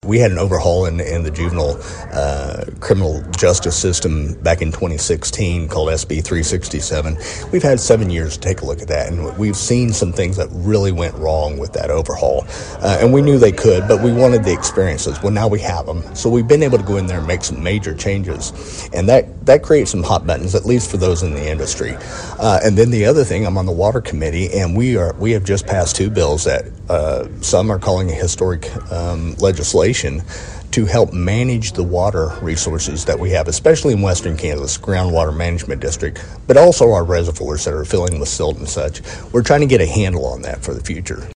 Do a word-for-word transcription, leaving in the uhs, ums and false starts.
we had an overhaul in, in the juvenile uh, criminal justice system back in twenty sixteen called S B three sixty-seven. We've had seven years to take a look at that, and we've seen some things that really went wrong with that overhaul. Uh, and we knew they could, but we wanted the experiences. Well, now we have them. So we've been able to go in there and make some major changes. And that, that creates some hot buttons, at least for those in the industry. Uh, and then the other thing, I'm on the water committee, and we are we have just passed two bills that uh, some are calling historic um, legislation to help manage the water resources that we have, especially in Western Kansas, Groundwater Management District, but also our reservoirs that are filling with silt and such. We're trying to get a handle on that for the future.